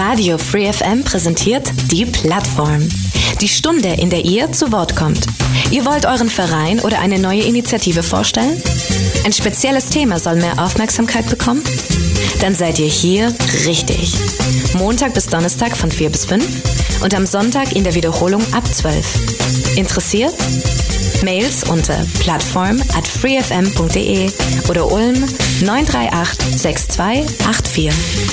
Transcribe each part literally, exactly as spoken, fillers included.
Radio Free F M präsentiert die Plattform. Die Stunde, in der ihr zu Wort kommt. Ihr wollt euren Verein oder eine neue Initiative vorstellen? Ein spezielles Thema soll mehr Aufmerksamkeit bekommen? Dann seid ihr hier richtig. Montag bis Donnerstag von vier bis fünf und am Sonntag in der Wiederholung ab zwölf. Interessiert? Mails unter plattform at freefm punkt de oder Ulm neun drei acht sechs zwei acht vier.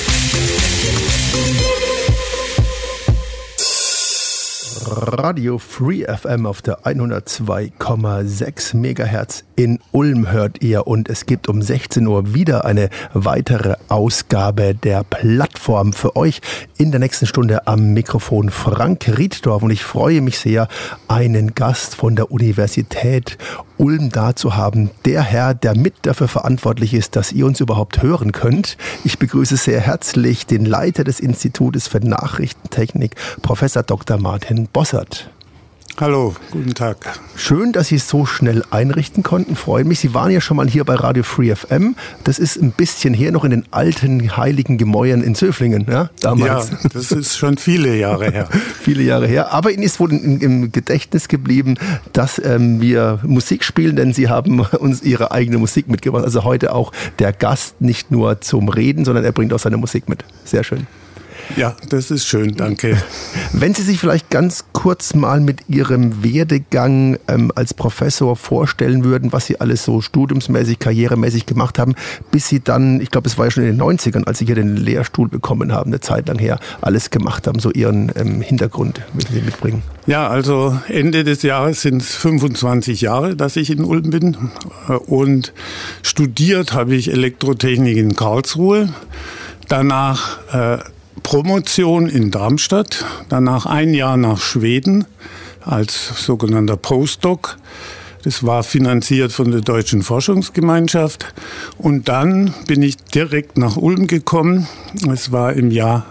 Radio Free F M auf der hundertzwei Komma sechs Megahertz in Ulm hört ihr, und es gibt um sechzehn Uhr wieder eine weitere Ausgabe der Plattform für euch. In der nächsten Stunde am Mikrofon Frank Rieddorf, und ich freue mich sehr, einen Gast von der Universität Ulm da zu haben. Der Herr, der mit dafür verantwortlich ist, dass ihr uns überhaupt hören könnt. Ich begrüße sehr herzlich den Leiter des Institutes für Nachrichtentechnik, Professor Doktor Martin Bossert. Hallo, guten Tag. Schön, dass Sie es so schnell einrichten konnten, freue mich. Sie waren ja schon mal hier bei Radio Free F M. Das ist ein bisschen her, noch in den alten heiligen Gemäuern in Zöflingen, ja, damals. Ja, das ist schon viele Jahre her. viele Jahre her. Aber Ihnen ist wohl in, im Gedächtnis geblieben, dass ähm, wir Musik spielen, denn Sie haben uns Ihre eigene Musik mitgebracht. Also heute auch der Gast nicht nur zum Reden, sondern er bringt auch seine Musik mit. Sehr schön. Ja, das ist schön, danke. Wenn Sie sich vielleicht ganz kurz mal mit Ihrem Werdegang ähm, als Professor vorstellen würden, was Sie alles so studiumsmäßig, karrieremäßig gemacht haben, bis Sie dann, ich glaube, es war ja schon in den neunzigern, als Sie hier den Lehrstuhl bekommen haben, eine Zeit lang her, alles gemacht haben, so Ihren ähm, Hintergrund, wenn Sie mitbringen. Ja, also Ende des Jahres sind es fünfundzwanzig Jahre, dass ich in Ulm bin, und studiert habe ich Elektrotechnik in Karlsruhe, danach äh, Promotion in Darmstadt, danach ein Jahr nach Schweden als sogenannter Postdoc. Das war finanziert von der Deutschen Forschungsgemeinschaft. Und dann bin ich direkt nach Ulm gekommen. Es war im Jahr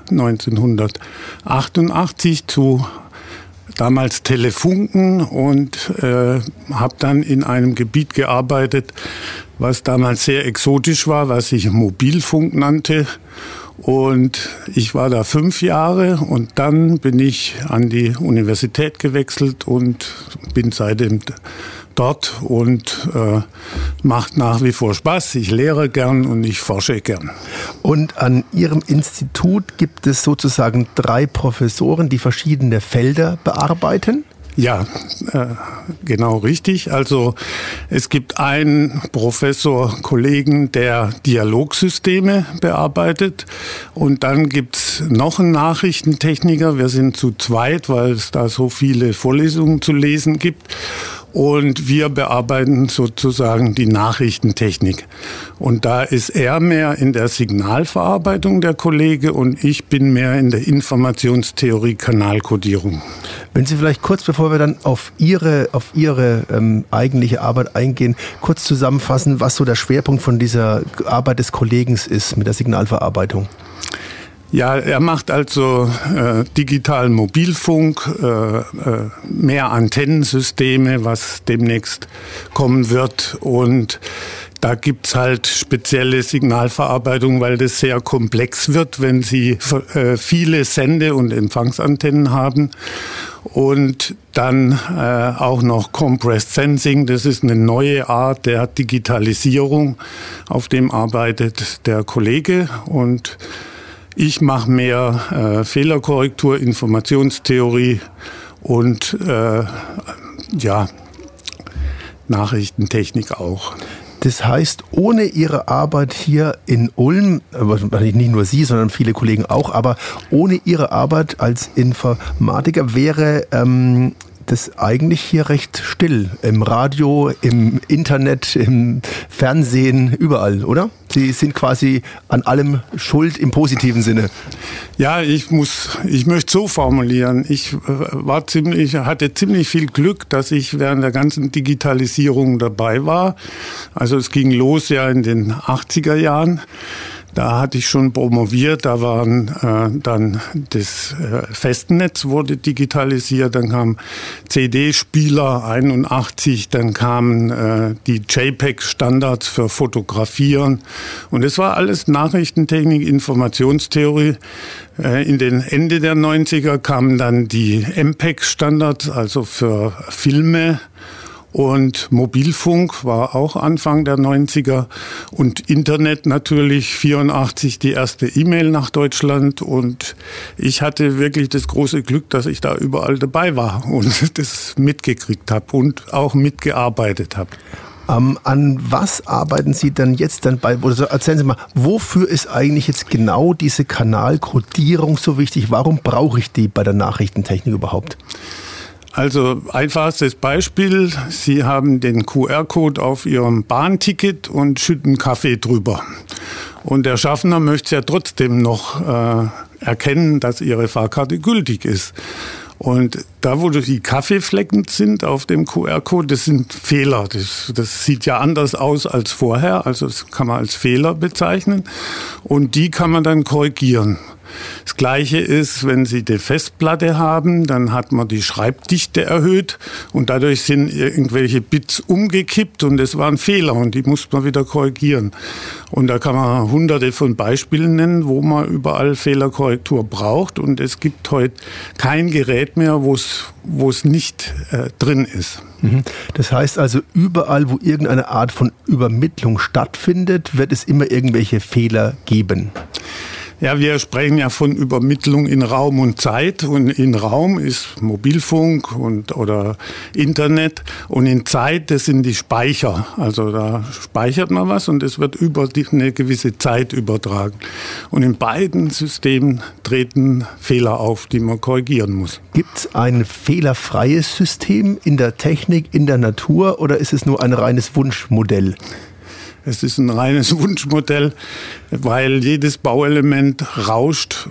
neunzehnhundertachtundachtzig zu damals Telefunken, und äh, habe dann in einem Gebiet gearbeitet, was damals sehr exotisch war, was sich Mobilfunk nannte. Und ich war da fünf Jahre, und dann bin ich an die Universität gewechselt und bin seitdem dort, und äh, macht nach wie vor Spaß. Ich lehre gern und ich forsche gern. Und an Ihrem Institut gibt es sozusagen drei Professoren, die verschiedene Felder bearbeiten? Ja, äh, genau richtig. Also es gibt einen Professor, Kollegen, der Dialogsysteme bearbeitet, und dann gibt's noch einen Nachrichtentechniker. Wir sind zu zweit, weil es da so viele Vorlesungen zu lesen gibt. Und wir bearbeiten sozusagen die Nachrichtentechnik. Und da ist er mehr in der Signalverarbeitung, der Kollege, und ich bin mehr in der Informationstheorie, Kanalkodierung. Wenn Sie vielleicht kurz, bevor wir dann auf Ihre, auf Ihre ähm, eigentliche Arbeit eingehen, kurz zusammenfassen, was so der Schwerpunkt von dieser Arbeit des Kollegen ist mit der Signalverarbeitung. Ja, er macht also äh, digitalen Mobilfunk, äh, äh, mehr Antennensysteme, was demnächst kommen wird, und da gibt's halt spezielle Signalverarbeitung, weil das sehr komplex wird, wenn Sie äh, viele Sende- und Empfangsantennen haben. Und dann äh, auch noch Compressed Sensing, das ist eine neue Art der Digitalisierung, auf dem arbeitet der Kollege, und ich mache mehr äh, Fehlerkorrektur, Informationstheorie und äh, ja, Nachrichtentechnik auch. Das heißt, ohne Ihre Arbeit hier in Ulm, nicht nur Sie, sondern viele Kollegen auch, aber ohne Ihre Arbeit als Informatiker wäre ähm, das eigentlich hier recht still. Im Radio, im Internet, im Fernsehen, überall, oder? Sie sind quasi an allem schuld im positiven Sinne. Ja, ich muss, ich möchte so formulieren. Ich war ziemlich, hatte ziemlich viel Glück, dass ich während der ganzen Digitalisierung dabei war. Also es ging los ja in den achtziger Jahren. Da hatte ich schon promoviert, da waren äh, dann das äh, Festnetz wurde digitalisiert, dann kam C D-Spieler einundachtzig, dann kamen äh, die JPEG-Standards für Fotografieren und es war alles Nachrichtentechnik, Informationstheorie. Äh, in den Ende der neunziger kamen dann die M P E G-Standards, also für Filme. Und Mobilfunk war auch Anfang der neunziger und Internet natürlich vierundachtzig die erste E-Mail nach Deutschland und ich hatte wirklich das große Glück, dass ich da überall dabei war und das mitgekriegt habe und auch mitgearbeitet habe. Ähm, an was arbeiten Sie dann jetzt dann bei, oder so, erzählen Sie mal, wofür ist eigentlich jetzt genau diese Kanalkodierung so wichtig? Warum brauche ich die bei der Nachrichtentechnik überhaupt? Also einfachstes Beispiel, Sie haben den Q R-Code auf Ihrem Bahnticket und schütten Kaffee drüber. Und der Schaffner möchte ja trotzdem noch äh, erkennen, dass Ihre Fahrkarte gültig ist. Und da, wo die Kaffeeflecken sind auf dem Q R-Code, das sind Fehler. Das, das sieht ja anders aus als vorher, also das kann man als Fehler bezeichnen. Und die kann man dann korrigieren. Das Gleiche ist, wenn Sie die Festplatte haben, dann hat man die Schreibdichte erhöht und dadurch sind irgendwelche Bits umgekippt und das war ein Fehler und die muss man wieder korrigieren. Und da kann man hunderte von Beispielen nennen, wo man überall Fehlerkorrektur braucht und es gibt heute kein Gerät mehr, wo es, wo es nicht äh, drin ist. Das heißt also, überall, wo irgendeine Art von Übermittlung stattfindet, wird es immer irgendwelche Fehler geben. Ja, wir sprechen ja von Übermittlung in Raum und Zeit und in Raum ist Mobilfunk und oder Internet und in Zeit, das sind die Speicher. Also da speichert man was und es wird über die, eine gewisse Zeit übertragen. Und in beiden Systemen treten Fehler auf, die man korrigieren muss. Gibt es ein fehlerfreies System in der Technik, in der Natur oder ist es nur ein reines Wunschmodell? Es ist ein reines Wunschmodell, weil jedes Bauelement rauscht,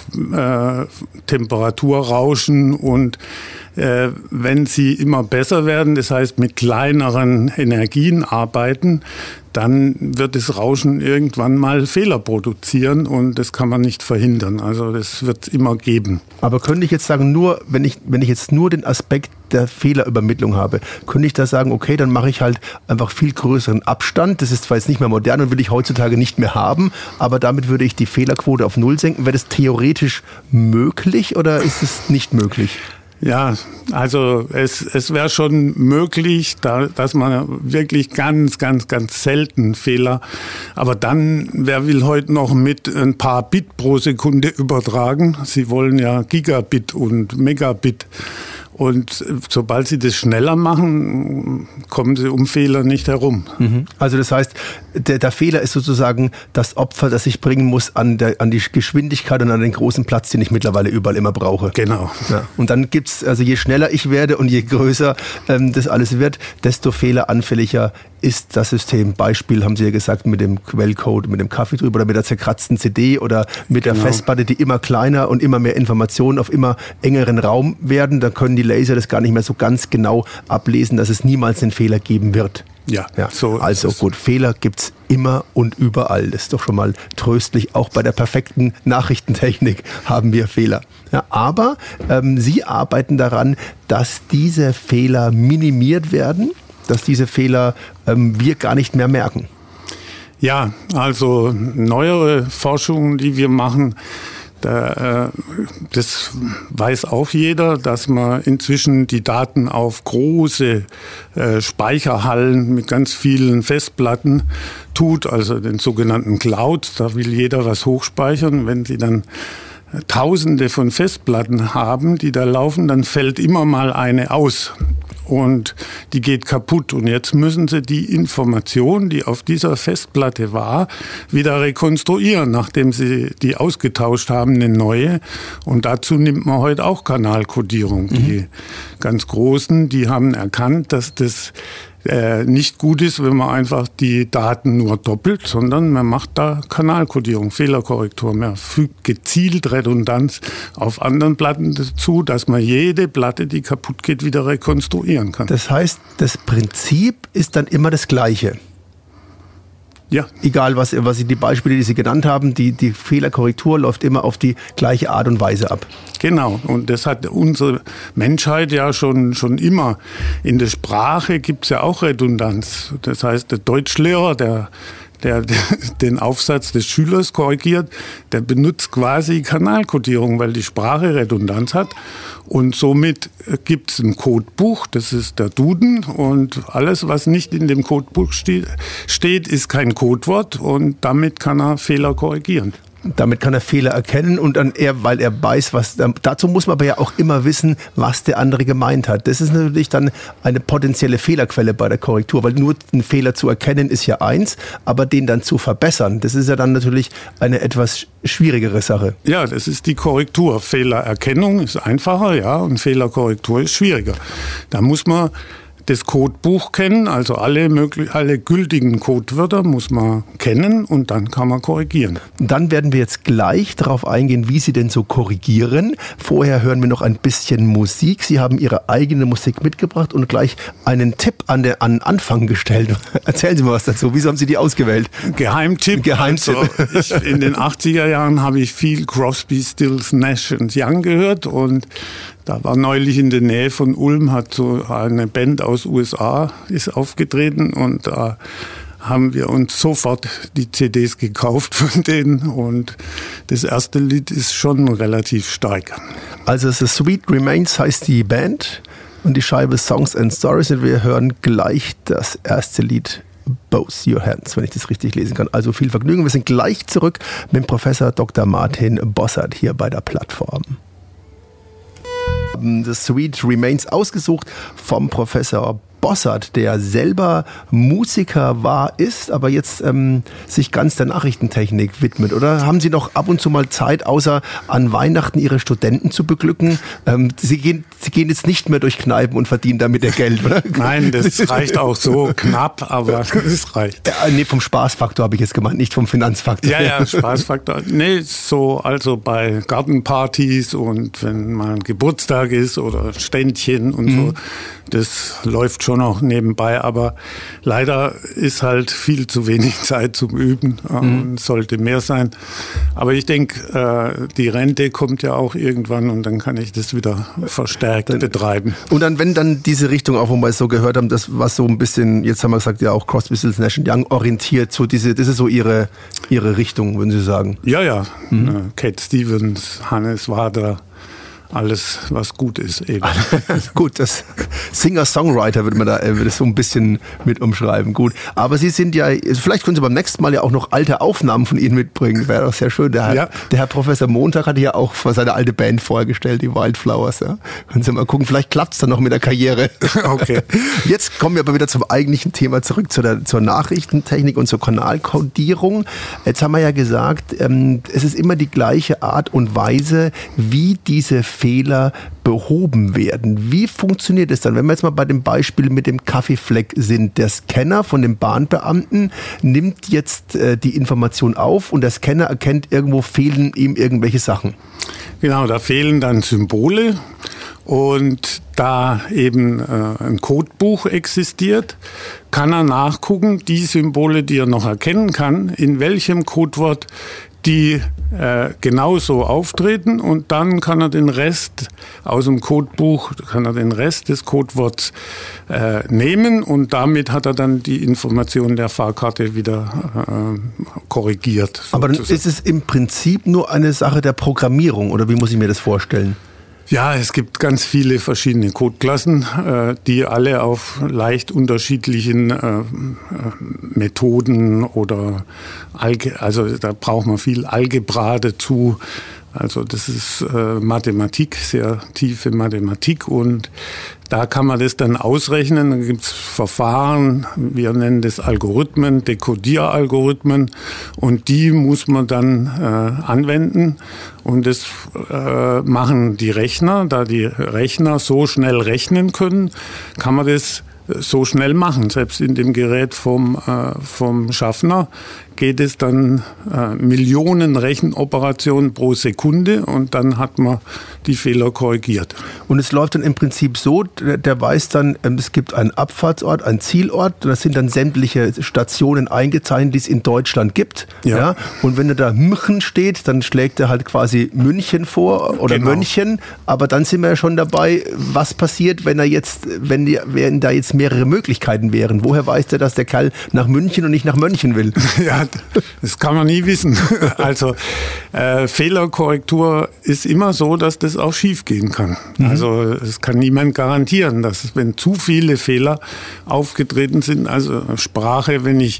äh, Temperaturrauschen und äh, wenn sie immer besser werden, das heißt mit kleineren Energien arbeiten, dann wird das Rauschen irgendwann mal Fehler produzieren und das kann man nicht verhindern. Also das wird es immer geben. Aber könnte ich jetzt sagen, nur wenn ich, wenn ich jetzt nur den Aspekt der Fehlerübermittlung habe, könnte ich da sagen, okay, dann mache ich halt einfach viel größeren Abstand. Das ist zwar jetzt nicht mehr modern und will ich heutzutage nicht mehr haben, aber damit würde ich die Fehlerquote auf Null senken. Wäre das theoretisch möglich oder ist es nicht möglich? Ja, also es, es wäre schon möglich, da, dass man wirklich ganz, ganz, ganz selten Fehler, aber dann, wer will heute noch mit ein paar Bit pro Sekunde übertragen? Sie wollen ja Gigabit und Megabit. Und sobald Sie das schneller machen, kommen Sie um Fehler nicht herum. Also das heißt, der, der Fehler ist sozusagen das Opfer, das ich bringen muss an, der, an die Geschwindigkeit und an den großen Platz, den ich mittlerweile überall immer brauche. Genau. Ja. Und dann gibt's, also je schneller ich werde und je größer ähm, das alles wird, desto fehleranfälliger ist das System. Beispiel haben Sie ja gesagt, mit dem Quellcode, mit dem Kaffee drüber oder mit der zerkratzten C D oder mit der genau. Festplatte, die immer kleiner und immer mehr Informationen auf immer engeren Raum werden. Da können die Laser das gar nicht mehr so ganz genau ablesen, dass es niemals einen Fehler geben wird. Ja, ja. So also gut, Fehler gibt's immer und überall. Das ist doch schon mal tröstlich. Auch bei der perfekten Nachrichtentechnik haben wir Fehler. Ja, aber ähm, Sie arbeiten daran, dass diese Fehler minimiert werden, dass diese Fehler ähm, wir gar nicht mehr merken. Ja, also neuere Forschungen, die wir machen, da, äh, das weiß auch jeder, dass man inzwischen die Daten auf große äh, Speicherhallen mit ganz vielen Festplatten tut, also den sogenannten Cloud. Da will jeder was hochspeichern. Wenn Sie dann Tausende von Festplatten haben, die da laufen, dann fällt immer mal eine aus. Und die geht kaputt. Und jetzt müssen sie die Information, die auf dieser Festplatte war, wieder rekonstruieren, nachdem sie die ausgetauscht haben, eine neue. Und dazu nimmt man heute auch Kanalkodierung. Mhm. Die ganz Großen, die haben erkannt, dass das äh, nicht gut ist, wenn man einfach die Daten nur doppelt, sondern man macht da Kanalkodierung, Fehlerkorrektur. Man fügt gezielt Redundanz auf anderen Platten dazu, dass man jede Platte, die kaputt geht, wieder rekonstruieren kann. Das heißt, das Prinzip ist dann immer das Gleiche. Ja. Egal, was, was Sie, die Beispiele, die Sie genannt haben, die, die Fehlerkorrektur läuft immer auf die gleiche Art und Weise ab. Genau, und das hat unsere Menschheit ja schon, schon immer. In der Sprache gibt es ja auch Redundanz. Das heißt, der Deutschlehrer, der Der, der den Aufsatz des Schülers korrigiert, der benutzt quasi Kanalkodierung, weil die Sprache Redundanz hat. Und somit gibt es ein Codebuch, das ist der Duden. Und alles, was nicht in dem Codebuch ste- steht, ist kein Codewort. Und damit kann er Fehler korrigieren. Damit kann er Fehler erkennen und dann er, weil er weiß, was, dazu muss man aber ja auch immer wissen, was der andere gemeint hat. Das ist natürlich dann eine potenzielle Fehlerquelle bei der Korrektur, weil nur einen Fehler zu erkennen ist ja eins, aber den dann zu verbessern, das ist ja dann natürlich eine etwas schwierigere Sache. Ja, das ist die Korrektur. Fehlererkennung ist einfacher, ja, und Fehlerkorrektur ist schwieriger. Da muss man das Codebuch kennen, also alle möglich, alle gültigen Codewörter muss man kennen und dann kann man korrigieren. Dann werden wir jetzt gleich darauf eingehen, wie Sie denn so korrigieren. Vorher hören wir noch ein bisschen Musik. Sie haben Ihre eigene Musik mitgebracht und gleich einen Tipp an den an Anfang gestellt. Erzählen Sie mal was dazu. Wieso haben Sie die ausgewählt? Geheimtipp. Geheimtipp. Also ich, in den achtziger Jahren habe ich viel Crosby, Stills, Nash und Young gehört und da war neulich in der Nähe von Ulm, hat so eine Band aus U S A ist aufgetreten und da haben wir uns sofort die C Ds gekauft von denen und das erste Lied ist schon relativ stark. Also The Sweet Remains heißt die Band und die Scheibe Songs and Stories und wir hören gleich das erste Lied Both Your Hands, wenn ich das richtig lesen kann. Also viel Vergnügen. Wir sind gleich zurück mit Professor Doktor Martin Bossert hier bei der Plattform. The Sweet Remains ausgesucht vom Professor Bossert, der selber Musiker war, ist, aber jetzt ähm, sich ganz der Nachrichtentechnik widmet. Oder haben Sie noch ab und zu mal Zeit, außer an Weihnachten Ihre Studenten zu beglücken? Ähm, Sie, gehen, Sie gehen jetzt nicht mehr durch Kneipen und verdienen damit ihr Geld, oder? Nein, das reicht auch so knapp, aber es reicht. Ja, nee, vom Spaßfaktor habe ich jetzt gemeint, nicht vom Finanzfaktor. Ja, ja, Spaßfaktor. Nee, so also bei Gartenpartys und wenn mal ein Geburtstag ist oder Ständchen und mhm. so, das läuft schon auch nebenbei, aber leider ist halt viel zu wenig Zeit zum Üben, mhm. sollte mehr sein. Aber ich denke, die Rente kommt ja auch irgendwann und dann kann ich das wieder verstärkt dann betreiben. Und dann, wenn dann diese Richtung, auch wo wir es so gehört haben, das was so ein bisschen, jetzt haben wir gesagt, ja auch Crosby, Stills, Nash und Young orientiert, so diese, das ist so ihre, ihre Richtung, würden Sie sagen? Ja, ja. Mhm. Cat Stevens, Hannes Wader. Alles, was gut ist eben. Gut, das Singer-Songwriter würde man da würde das so ein bisschen mit umschreiben. Gut, aber Sie sind ja, vielleicht können Sie beim nächsten Mal ja auch noch alte Aufnahmen von Ihnen mitbringen. Wäre doch sehr schön. Der, ja. der Herr Professor Montag hatte ja auch seine alte Band vorgestellt, die Wildflowers. Ja. Können Sie mal gucken, vielleicht klappt es dann noch mit der Karriere. Okay. Jetzt kommen wir aber wieder zum eigentlichen Thema zurück, zu der, zur Nachrichtentechnik und zur Kanalkodierung. Jetzt haben wir ja gesagt, ähm, es ist immer die gleiche Art und Weise, wie diese Fehler behoben werden. Wie funktioniert es dann? Wenn wir jetzt mal bei dem Beispiel mit dem Kaffeefleck sind. Der Scanner von dem Bahnbeamten nimmt jetzt äh, die Information auf und der Scanner erkennt, irgendwo fehlen ihm irgendwelche Sachen. Genau, da fehlen dann Symbole und da eben äh, ein Codebuch existiert, kann er nachgucken, die Symbole, die er noch erkennen kann, in welchem Codewort die äh, genauso auftreten und dann kann er den Rest aus dem Codebuch, kann er den Rest des Codeworts äh, nehmen und damit hat er dann die Information der Fahrkarte wieder äh, korrigiert. Aber dann ist es im Prinzip nur eine Sache der Programmierung oder wie muss ich mir das vorstellen? Ja, es gibt ganz viele verschiedene Codeklassen, äh, die alle auf leicht unterschiedlichen äh, Methoden oder Alge- also da braucht man viel Algebra dazu. Also das ist äh, Mathematik, sehr tiefe Mathematik und da kann man das dann ausrechnen. Da gibt es Verfahren, wir nennen das Algorithmen, Dekodieralgorithmen und die muss man dann äh, anwenden und das äh, machen die Rechner. Da die Rechner so schnell rechnen können, kann man das so schnell machen. Selbst in dem Gerät vom, äh, vom Schaffner geht es dann äh, Millionen Rechenoperationen pro Sekunde und dann hat man die Fehler korrigiert. Und es läuft dann im Prinzip so, der, der weiß dann, ähm, es gibt einen Abfahrtsort, einen Zielort, das sind dann sämtliche Stationen eingezeichnet, die es in Deutschland gibt. Ja. Ja? Und wenn da München steht, dann schlägt er halt quasi München vor oder genau. München, aber dann sind wir ja schon dabei, was passiert, wenn er jetzt, wenn, die, wenn da jetzt mehrere Möglichkeiten wären. Woher weiß der, dass der Kerl nach München und nicht nach Mönchen will? Ja, das kann man nie wissen. Also äh, Fehlerkorrektur ist immer so, dass das auch schief gehen kann. Mhm. Also es kann niemand garantieren, dass wenn zu viele Fehler aufgetreten sind, also Sprache, wenn ich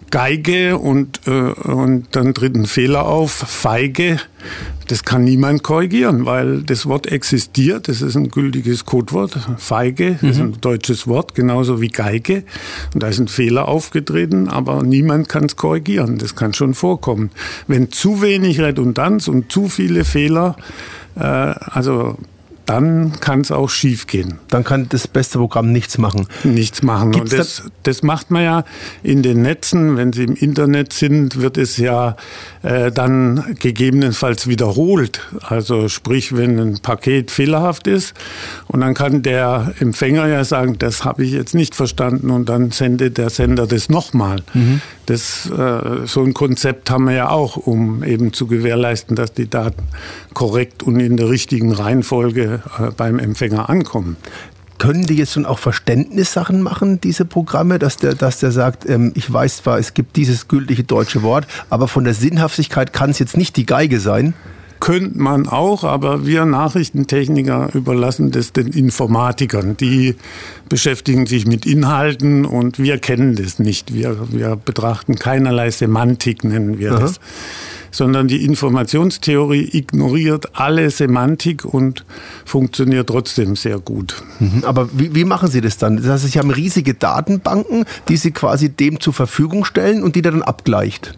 Geige und, äh, und dann tritt ein Fehler auf, Feige, das kann niemand korrigieren, weil das Wort existiert, das ist ein gültiges Codewort, Feige, das ist ein deutsches Wort, genauso wie Geige. Und da ist ein Fehler aufgetreten, aber niemand kann es korrigieren, das kann schon vorkommen. Wenn zu wenig Redundanz und zu viele Fehler, äh, also dann kann es auch schief gehen. Dann kann das beste Programm nichts machen. Nichts machen. Gibt's und das, das macht man ja in den Netzen. Wenn Sie im Internet sind, wird es ja äh, dann gegebenenfalls wiederholt. Also sprich, wenn ein Paket fehlerhaft ist und dann kann der Empfänger ja sagen, das habe ich jetzt nicht verstanden und dann sendet der Sender das nochmal. Mhm. Das, äh, so ein Konzept haben wir ja auch, um eben zu gewährleisten, dass die Daten korrekt und in der richtigen Reihenfolge beim Empfänger ankommen. Können die jetzt schon auch Verständnissachen machen, diese Programme, dass der, dass der sagt, ähm, ich weiß zwar, es gibt dieses gültige deutsche Wort, aber von der Sinnhaftigkeit kann es jetzt nicht die Geige sein? Könnte man auch, aber wir Nachrichtentechniker überlassen das den Informatikern. Die beschäftigen sich mit Inhalten und wir kennen das nicht. Wir, wir betrachten keinerlei Semantik, nennen wir Aha. das. Sondern die Informationstheorie ignoriert alle Semantik und funktioniert trotzdem sehr gut. Aber wie, wie machen Sie das dann? Das heißt, Sie haben riesige Datenbanken, die Sie quasi dem zur Verfügung stellen und die der dann abgleicht?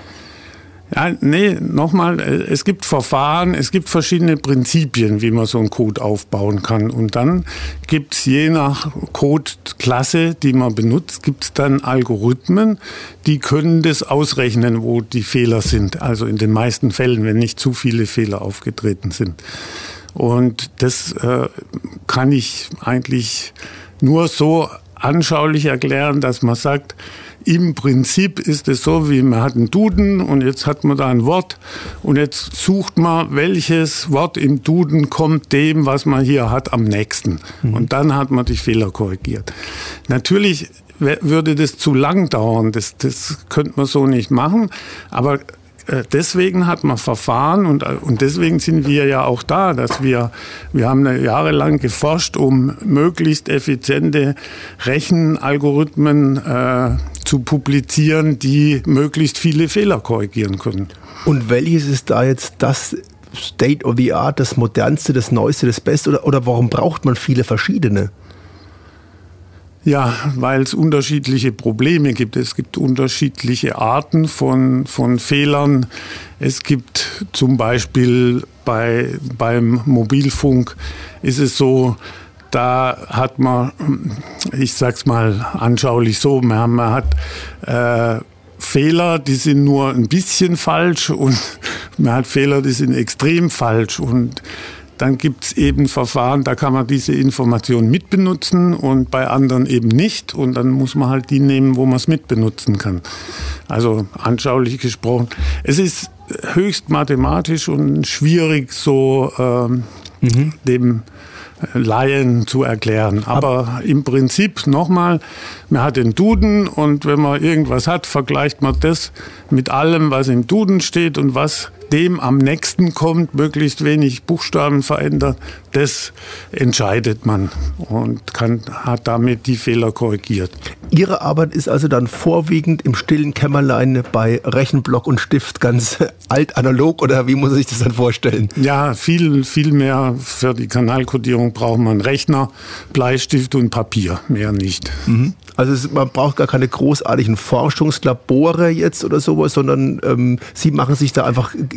Ja, nee, nochmal, es gibt Verfahren, es gibt verschiedene Prinzipien, wie man so einen Code aufbauen kann. Und dann gibt es je nach Codeklasse, die man benutzt, gibt es dann Algorithmen, die können das ausrechnen, wo die Fehler sind. Also in den meisten Fällen, wenn nicht zu viele Fehler aufgetreten sind. Und das äh, kann ich eigentlich nur so anschaulich erklären, dass man sagt, im Prinzip ist es so, wie man hat einen Duden und jetzt hat man da ein Wort und jetzt sucht man, welches Wort im Duden kommt dem, was man hier hat, am nächsten. Mhm. Und dann hat man die Fehler korrigiert. Natürlich würde das zu lang dauern, das, das könnte man so nicht machen, aber deswegen hat man Verfahren und, und deswegen sind wir ja auch da, dass wir, wir haben jahrelang geforscht, um möglichst effiziente Rechenalgorithmen äh, zu publizieren, die möglichst viele Fehler korrigieren können. Und welches ist da jetzt das State of the Art, das Modernste, das Neueste, das Beste oder, oder warum braucht man viele verschiedene? Ja, weil es unterschiedliche Probleme gibt. Es gibt unterschiedliche Arten von, von Fehlern. Es gibt zum Beispiel bei, beim Mobilfunk ist es so, da hat man, ich sag's mal anschaulich so, man, man hat äh, Fehler, die sind nur ein bisschen falsch und man hat Fehler, die sind extrem falsch und dann gibt es eben Verfahren, da kann man diese Information mitbenutzen und bei anderen eben nicht. Und dann muss man halt die nehmen, wo man es mitbenutzen kann. Also anschaulich gesprochen. Es ist höchst mathematisch und schwierig, so ähm, mhm. dem Laien zu erklären. Aber im Prinzip nochmal, man hat den Duden und wenn man irgendwas hat, vergleicht man das mit allem, was im Duden steht und was dem am nächsten kommt, möglichst wenig Buchstaben verändern, das entscheidet man und kann, hat damit die Fehler korrigiert. Ihre Arbeit ist also dann vorwiegend im stillen Kämmerlein bei Rechenblock und Stift ganz alt analog oder wie muss man sich das dann vorstellen? Ja, viel, viel mehr für die Kanalkodierung braucht man Rechner, Bleistift und Papier, mehr nicht. Mhm. Also es, man braucht gar keine großartigen Forschungslabore jetzt oder sowas, sondern ähm, Sie machen sich da einfach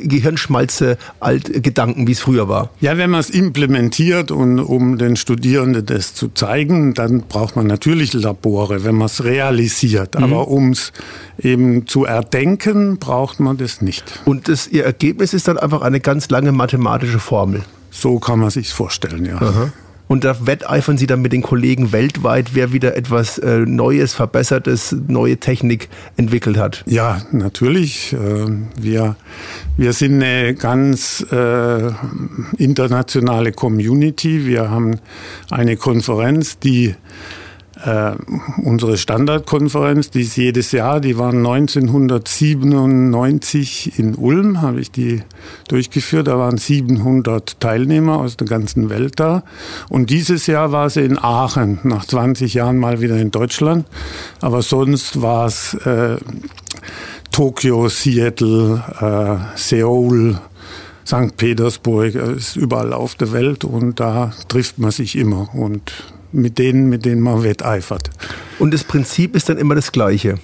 Gehirnschmalze alt Gedanken, wie es früher war. Ja, wenn man es implementiert und um den Studierenden das zu zeigen, dann braucht man natürlich Labore, wenn man es realisiert. Mhm. Aber um es eben zu erdenken, braucht man das nicht. Und das, Ihr Ergebnis ist dann einfach eine ganz lange mathematische Formel? So kann man sich vorstellen, ja. Aha. Und da wetteifern Sie dann mit den Kollegen weltweit, wer wieder etwas äh, Neues, Verbessertes, neue Technik entwickelt hat? Ja, natürlich. Wir, wir sind eine ganz äh, internationale Community. Wir haben eine Konferenz, die äh, unsere Standardkonferenz, die ist jedes Jahr, die war neunzehnhundertsiebenundneunzig in Ulm, habe ich die durchgeführt. Da waren siebenhundert Teilnehmer aus der ganzen Welt da. Und dieses Jahr war sie in Aachen, nach zwanzig Jahren mal wieder in Deutschland. Aber sonst war es äh, Tokio, Seattle, äh, Seoul, Sankt Petersburg, ist überall auf der Welt und da trifft man sich immer und mit denen, mit denen man wetteifert. Und das Prinzip ist dann immer das Gleiche?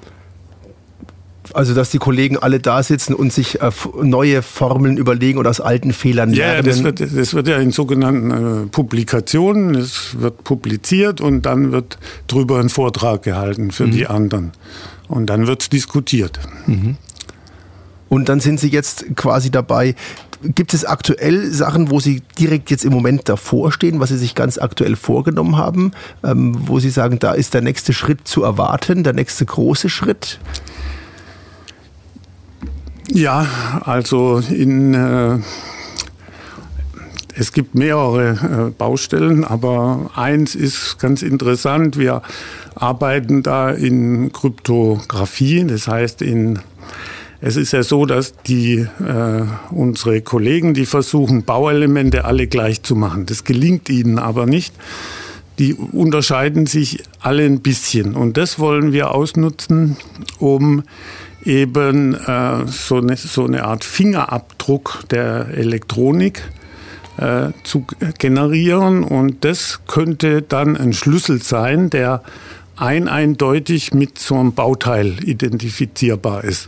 Also, dass die Kollegen alle da sitzen und sich äh, neue Formeln überlegen oder aus alten Fehlern lernen? Ja, das wird, das wird ja in sogenannten äh, Publikationen, es wird publiziert und dann wird drüber ein Vortrag gehalten für mhm. die anderen. Und dann wird es diskutiert. Mhm. Und dann sind Sie jetzt quasi dabei. Gibt es aktuell Sachen, wo Sie direkt jetzt im Moment davor stehen, was Sie sich ganz aktuell vorgenommen haben, ähm, wo Sie sagen, da ist der nächste Schritt zu erwarten, der nächste große Schritt? Ja, also in, äh, es gibt mehrere äh, Baustellen, aber eins ist ganz interessant. Wir arbeiten da in Kryptographie, das heißt in Es ist ja so, dass die, äh, unsere Kollegen, die versuchen, Bauelemente alle gleich zu machen. Das gelingt ihnen aber nicht. Die unterscheiden sich alle ein bisschen. Und das wollen wir ausnutzen, um eben äh, so, eine, so eine Art Fingerabdruck der Elektronik äh, zu generieren. Und das könnte dann ein Schlüssel sein, der ein eindeutig mit so einem Bauteil identifizierbar ist.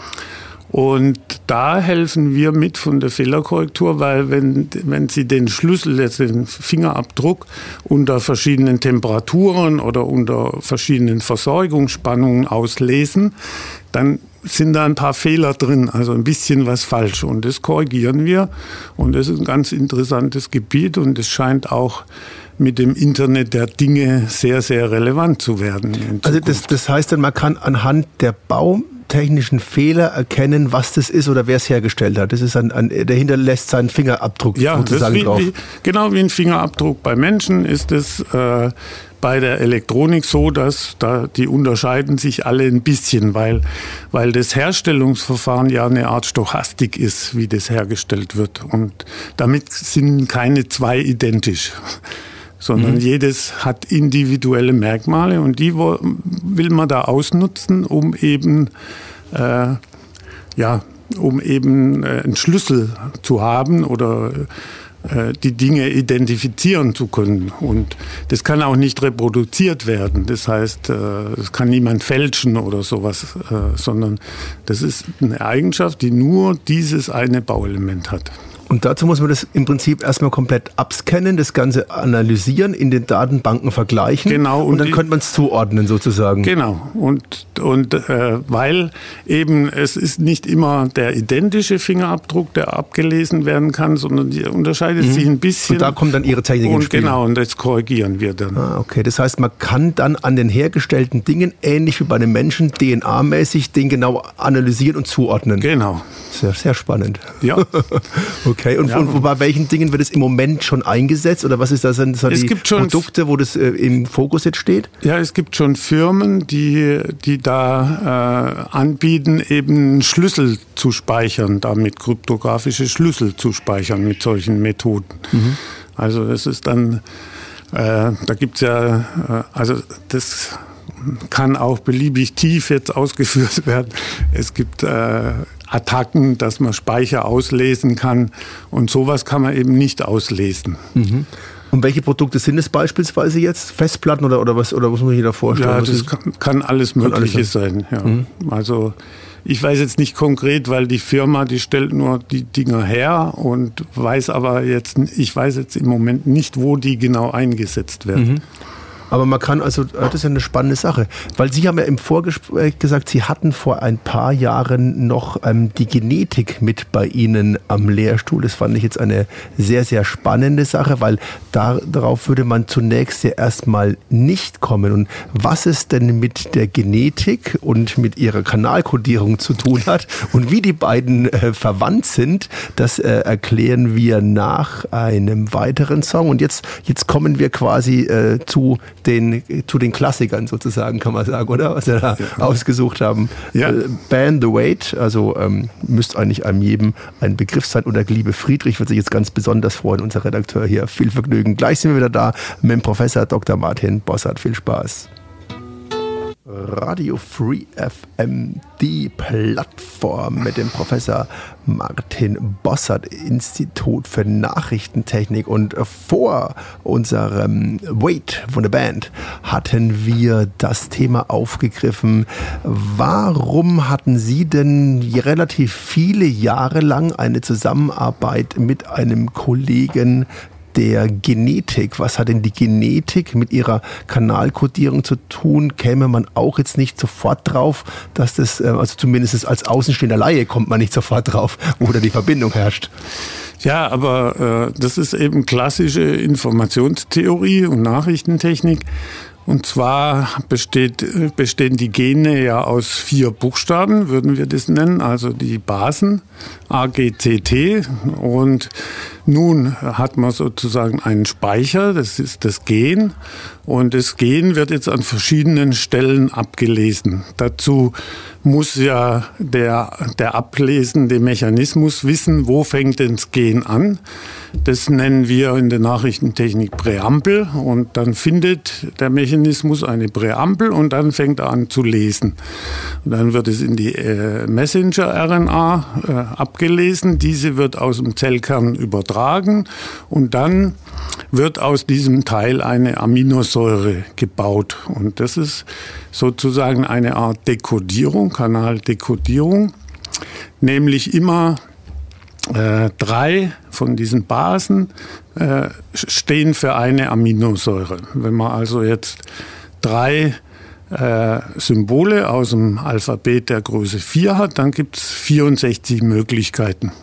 Und da helfen wir mit von der Fehlerkorrektur, weil wenn, wenn Sie den Schlüssel, den Fingerabdruck unter verschiedenen Temperaturen oder unter verschiedenen Versorgungsspannungen auslesen, dann sind da ein paar Fehler drin, also ein bisschen was falsch. Und das korrigieren wir. Und das ist ein ganz interessantes Gebiet und es scheint auch mit dem Internet der Dinge sehr, sehr relevant zu werden. Also das, das heißt dann, man kann anhand der Bau technischen Fehler erkennen, was das ist oder wer es hergestellt hat. Das ist ein, ein, der hinterlässt seinen Fingerabdruck ja, sozusagen das wie, drauf. Wie, genau wie ein Fingerabdruck bei Menschen ist es äh, bei der Elektronik so, dass da die unterscheiden sich alle ein bisschen, weil, weil das Herstellungsverfahren ja eine Art Stochastik ist, wie das hergestellt wird. Und damit sind keine zwei identisch, sondern mhm. jedes hat individuelle Merkmale und die will man da ausnutzen, um eben, äh, ja, um eben äh, einen Schlüssel zu haben oder äh, die Dinge identifizieren zu können. Und das kann auch nicht reproduziert werden. Das heißt, äh, das kann niemand fälschen oder sowas, äh, sondern das ist eine Eigenschaft, die nur dieses eine Bauelement hat. Und dazu muss man das im Prinzip erstmal komplett abscannen, das Ganze analysieren, in den Datenbanken vergleichen. Genau. Und, und dann die, könnte man es zuordnen sozusagen. Genau. Und, und äh, weil eben es ist nicht immer der identische Fingerabdruck, der abgelesen werden kann, sondern die unterscheidet mhm. sich ein bisschen. Und da kommt dann Ihre Technik ins Spiel. Genau, und das korrigieren wir dann. Ah, okay. Das heißt, man kann dann an den hergestellten Dingen, ähnlich wie bei einem Menschen, D N A-mäßig, den genau analysieren und zuordnen. Genau. Sehr, sehr spannend. Ja. Okay, und, ja. und bei welchen Dingen wird es im Moment schon eingesetzt? Oder was ist das denn so die Produkte, wo das äh, im Fokus jetzt steht? Ja, es gibt schon Firmen, die, die da äh, anbieten, eben Schlüssel zu speichern, damit kryptografische Schlüssel zu speichern mit solchen Methoden. Mhm. Also das ist dann, äh, da gibt es ja, äh, also das kann auch beliebig tief jetzt ausgeführt werden. Es gibt äh, Attacken, dass man Speicher auslesen kann und sowas kann man eben nicht auslesen. Mhm. Und welche Produkte sind es beispielsweise jetzt? Festplatten oder, oder was, oder was muss man sich da vorstellen? Ja, was das ist? kann, kann alles Mögliche kann alles sein. Ja. Mhm. Also ich weiß jetzt nicht konkret, weil die Firma, die stellt nur die Dinger her und weiß aber jetzt, ich weiß jetzt im Moment nicht, wo die genau eingesetzt werden. Mhm. Aber man kann also, das ist ja eine spannende Sache, weil Sie haben ja im Vorgespräch gesagt, Sie hatten vor ein paar Jahren noch ähm, die Genetik mit bei Ihnen am Lehrstuhl. Das fand ich jetzt eine sehr, sehr spannende Sache, weil da, darauf würde man zunächst ja erstmal nicht kommen. Und was es denn mit der Genetik und mit ihrer Kanalkodierung zu tun hat und wie die beiden äh, verwandt sind, das äh, erklären wir nach einem weiteren Song. Und jetzt, jetzt kommen wir quasi äh, zu Den, zu den Klassikern sozusagen, kann man sagen, oder? Was wir da ja. ausgesucht haben. Ja. Äh, Ban the Weight, also ähm, müsste eigentlich einem jedem ein Begriff sein. Und der liebe Friedrich wird sich jetzt ganz besonders freuen, unser Redakteur hier. Viel Vergnügen. Gleich sind wir wieder da mit dem Professor Doktor Martin Bossert. Viel Spaß. Radio Free F M, die Plattform mit dem Professor Martin Bossert, Institut für Nachrichtentechnik. Und vor unserem Wait von der Band hatten wir das Thema aufgegriffen. Warum hatten Sie denn relativ viele Jahre lang eine Zusammenarbeit mit einem Kollegen der Genetik? Was hat denn die Genetik mit ihrer Kanalkodierung zu tun? Käme man auch jetzt nicht sofort drauf, dass das, also zumindest als außenstehender Laie kommt man nicht sofort drauf, wo da die Verbindung herrscht. Ja, aber äh, das ist eben klassische Informationstheorie und Nachrichtentechnik. Und zwar besteht, bestehen die Gene ja aus vier Buchstaben, würden wir das nennen, also die Basen A, G, C, T. Und nun hat man sozusagen einen Speicher, das ist das Gen. Und das Gen wird jetzt an verschiedenen Stellen abgelesen. Dazu muss ja der, der ablesende Mechanismus wissen, wo fängt denn das Gen an. Das nennen wir in der Nachrichtentechnik Präambel. Und dann findet der Mechanismus eine Präambel und dann fängt er an zu lesen. Und dann wird es in die äh, Messenger-R N A äh, abgelesen. Diese wird aus dem Zellkern übertragen und dann wird aus diesem Teil eine Aminosäure gebaut. Und das ist sozusagen eine Art Dekodierung, Kanaldekodierung, nämlich immer äh, drei von diesen Basen äh, stehen für eine Aminosäure. Wenn man also jetzt drei äh, Symbole aus dem Alphabet der Größe vier hat, dann gibt es vierundsechzig Möglichkeiten.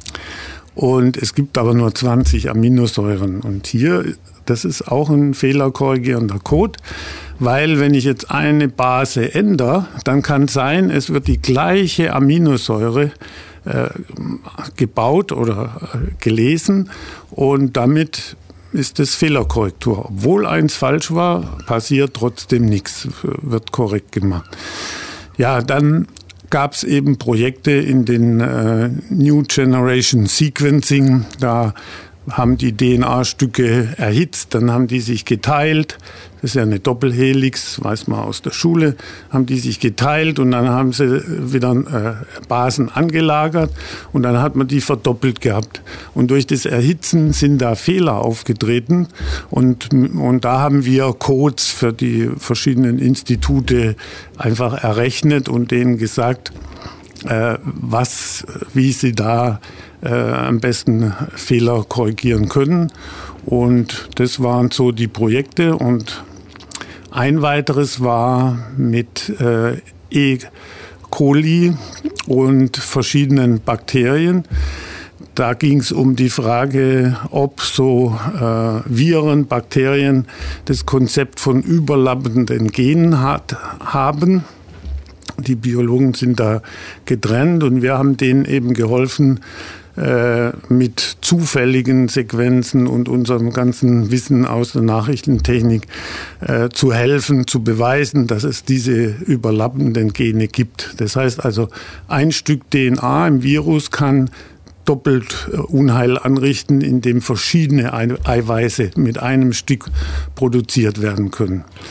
Und es gibt aber nur zwanzig Aminosäuren. Und hier, das ist auch ein fehlerkorrigierender Code, weil wenn ich jetzt eine Base ändere, dann kann sein, es wird die gleiche Aminosäure äh, gebaut oder äh, gelesen und damit ist es Fehlerkorrektur. Obwohl eins falsch war, passiert trotzdem nichts, wird korrekt gemacht. Ja, dann gab es eben Projekte in den äh, New Generation Sequencing, da haben die D N A-Stücke erhitzt, dann haben die sich geteilt, das ist ja eine Doppelhelix, weiß man aus der Schule, haben die sich geteilt und dann haben sie wieder äh, Basen angelagert und dann hat man die verdoppelt gehabt. Und durch das Erhitzen sind da Fehler aufgetreten und, und da haben wir Codes für die verschiedenen Institute einfach errechnet und denen gesagt, äh, was, wie sie da äh, am besten Fehler korrigieren können. Und das waren so die Projekte. Und ein weiteres war mit äh, E. coli und verschiedenen Bakterien. Da ging es um die Frage, ob so äh, Viren, Bakterien das Konzept von überlappenden Genen hat, haben. Die Biologen sind da getrennt und wir haben denen eben geholfen, äh, mit zufälligen Sequenzen und unserem ganzen Wissen aus der Nachrichtentechnik äh, zu helfen, zu beweisen, dass es diese überlappenden Gene gibt. Das heißt also, ein Stück D N A im Virus kann doppelt Unheil anrichten, indem verschiedene Eiweiße mit einem Stück produziert werden können.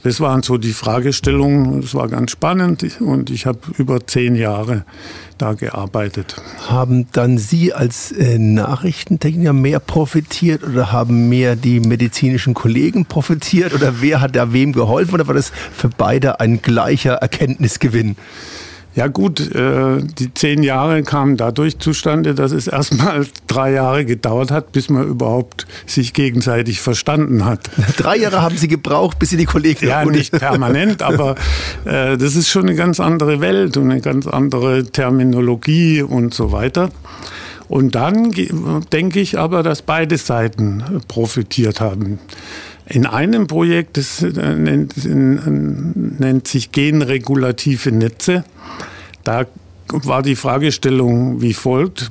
das waren so die Fragestellungen. Es war ganz spannend und ich habe über zehn Jahre da gearbeitet. Haben dann Sie als äh, Nachrichtentechniker mehr profitiert oder haben mehr die medizinischen Kollegen profitiert oder wer hat da wem geholfen oder war das für beide ein gleicher Erkenntnisgewinn? Ja gut, äh, die zehn Jahre kamen dadurch zustande, dass es erstmal drei Jahre gedauert hat, bis man überhaupt sich gegenseitig verstanden hat. Drei Jahre haben Sie gebraucht, bis Sie die Kollegen... Ja, nicht permanent, aber äh, das ist schon eine ganz andere Welt und eine ganz andere Terminologie und so weiter. Und dann denke ich aber, dass beide Seiten profitiert haben. In einem Projekt, das nennt, nennt sich genregulative Netze, da war die Fragestellung wie folgt.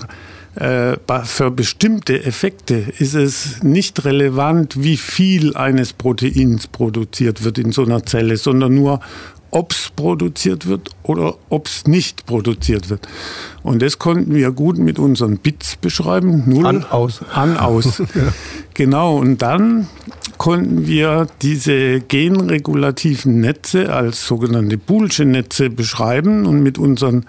Für bestimmte Effekte ist es nicht relevant, wie viel eines Proteins produziert wird in so einer Zelle, sondern nur, ob es produziert wird oder ob es nicht produziert wird. Und das konnten wir gut mit unseren Bits beschreiben. Null, an, aus. An, aus. Ja. Genau, und dann konnten wir diese genregulativen Netze als sogenannte Boolsche Netze beschreiben und mit unseren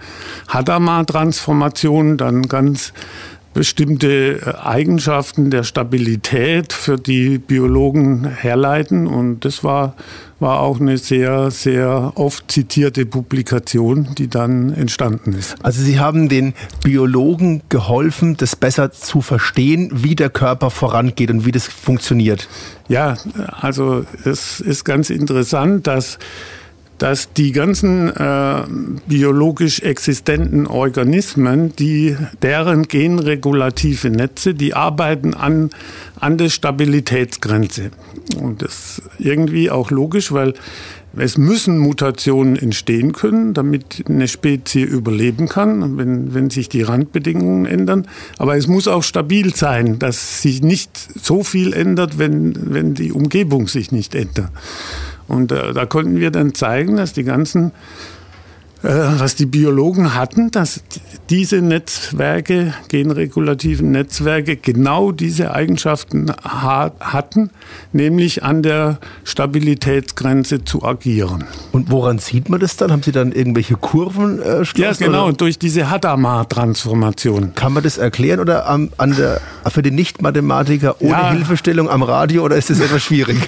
Hadamard-Transformationen dann ganz bestimmte Eigenschaften der Stabilität für die Biologen herleiten. Und das war, war auch eine sehr, sehr oft zitierte Publikation, die dann entstanden ist. Also Sie haben den Biologen geholfen, das besser zu verstehen, wie der Körper vorangeht und wie das funktioniert. Ja, also es ist ganz interessant, dass dass die ganzen äh, biologisch existenten Organismen, die deren genregulative Netze, die arbeiten an, an der Stabilitätsgrenze. Und das ist irgendwie auch logisch, weil es müssen Mutationen entstehen können, damit eine Spezies überleben kann, wenn, wenn sich die Randbedingungen ändern. Aber es muss auch stabil sein, dass sich nicht so viel ändert, wenn, wenn die Umgebung sich nicht ändert. Und äh, da konnten wir dann zeigen, dass die ganzen, äh, was die Biologen hatten, dass diese Netzwerke, genregulativen Netzwerke, genau diese Eigenschaften ha- hatten, nämlich an der Stabilitätsgrenze zu agieren. Und woran sieht man das dann? Haben Sie dann irgendwelche Kurven äh, Ja, genau, oder? Durch diese Hadamard-Transformation. Kann man das erklären oder am, an der, für den Nicht-Mathematiker ohne ja. Hilfestellung am Radio oder ist das etwas schwierig?